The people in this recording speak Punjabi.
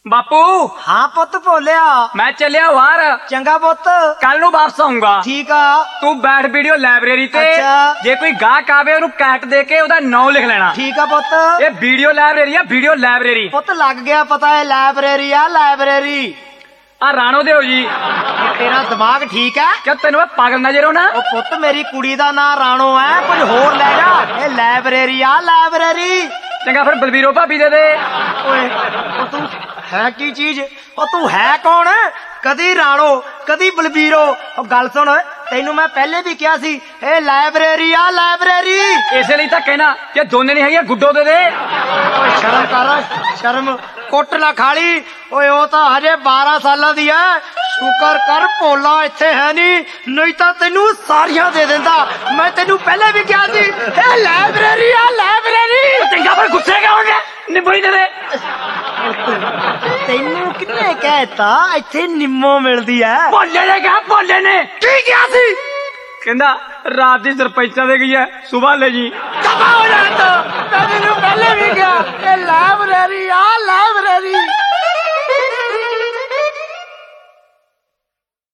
ਬਾਪੂ। ਹਾਂ ਪੁੱਤ ਭੋਲਿਆ, ਮੈਂ ਚੱਲਿਆ ਬਾਹਰ। ਚੰਗਾ ਪੁੱਤ, ਕੱਲ ਨੂੰ ਵਾਪਸ ਆਉਂਗਾ। ਠੀਕ ਆ। ਤੂੰ ਬੈਠ ਵੀਡੀਓ ਲਾਇਬ੍ਰੇਰੀ ਤੇ। ਅੱਛਾ। ਜੇ ਕੋਈ ਗਾਹਕ ਆਵੇ ਉਹਨੂੰ ਕੈਟ ਦੇ ਕੇ ਉਹਦਾ ਨਾਮ ਲਿਖ ਲੈਣਾ। ਠੀਕ ਆ ਪੁੱਤ। ਇਹ ਵੀਡੀਓ ਲਾਇਬ੍ਰੇਰੀ ਆ, ਵੀਡੀਓ ਲਾਇਬ੍ਰੇਰੀ। ਪੁੱਤ ਲੱਗ ਗਿਆ ਪਤਾ ਹੈ, ਲਾਇਬ੍ਰੇਰੀ ਆ ਲਾਇਬ੍ਰੇਰੀ। ਆ ਰਾਣੋ ਦਿਓ ਜੀ। ਤੇਰਾ ਦਿਮਾਗ ਠੀਕ ਹੈ? ਕਿਉਂ ਤੈਨੂੰ ਮੈਂ ਪਾਗਲ ਨਜ਼ਰ ਆਉਣਾ? ਉਹ ਪੁੱਤ ਮੇਰੀ ਕੁੜੀ ਦਾ ਨਾਂ ਰਾਣੋ ਹੈ, ਕੁਝ ਹੋਰ ਲੈ ਜਾ। ਇਹ ਲਾਇਬ੍ਰੇਰੀ ਆ ਲਾਇਬ੍ਰੇਰੀ। ਚੰਗਾ ਫਿਰ ਬਲਬੀਰੋ ਭਾਬੀ ਦੇ ਦੇ। ਓਏ ਉਹ ਤੂੰ ਹੈ ਕੀ ਚੀਜ਼? ਉਹ ਤੂੰ ਹੈ ਕੌਣ? ਕਦੀ ਰਾਣੋ ਕਦੀ ਬਲਬੀਰੋ। ਉਹ ਗੱਲ ਸੁਣ, ਤੈਨੂੰ ਮੈਂ ਪਹਿਲੇ ਵੀ ਕਿਹਾ ਸੀ ਇਹ ਲਾਇਬ੍ਰੇਰੀ ਆ ਲਾਇਬ੍ਰੇਰੀ। ਇਸੇ ਲਈ ਤਾਂ ਕਹਿਣਾ ਕਿ ਦੋਨੇ ਨਹੀਂ ਹੈਗੀਆਂ, ਗੁੱਡੋ ਦੇ ਦੇ। ਓਏ ਸ਼ਰਮ ਕਰ, ਸ਼ਰਮ। ਕੁੱਟ ਨਾ ਖਾਲੀ। ਓਏ ਉਹ ਤਾਂ ਹਜੇ 12 ਸਾਲਾਂ ਦੀ ਐ। ਸ਼ੁਕਰ ਕਰ ਭੋਲਾ ਇੱਥੇ ਹੈ ਨਹੀਂ ਤਾਂ ਤੈਨੂੰ ਸਾਰੀਆਂ ਦੇ ਦਿੰਦਾ। ਮੈਂ ਤੈਨੂੰ ਪਹਿਲੇ ਵੀ ਕਿਹਾ ਸੀ ਇਹ ਲਾਇਬ੍ਰੇਰੀ ਆ ਲਾਇਬ੍ਰੇਰੀ। ਚੰਗਾ ਫਿਰ ਗੁੱਸੇ ਕਿਉਂ ਹੋ ਗਿਆ? ਨਿੰਬੂ ਹੀ ਦੇ ਦੇ। ਤੈਨੂੰ ਕਿੰਨੇ ਕਹਿਤਾ ਇੱਥੇ ਨਿੰਮੋ ਮਿਲਦੀ ਐ? ਭੋਲੇ ਨੇ ਕਿਹਾ, ਭੋਲੇ ਨੇ। ਕੀ ਕਿਹਾ ਸੀ? ਕਹਿੰਦਾ ਰਾਤ ਦੀ ਸਰਪੰਚਾਂ ਦੇ ਗਈ ਹੈ, ਸੁਬਾਹ ਲੈ ਜੀ। ਦਫਾ ਹੋ ਜਾ। ਮੈਂ ਤੈਨੂੰ ਪਹਿਲੇ ਵੀ ਕਿਹਾ ਇਹ ਲਾਇਬ੍ਰੇਰੀ ਆ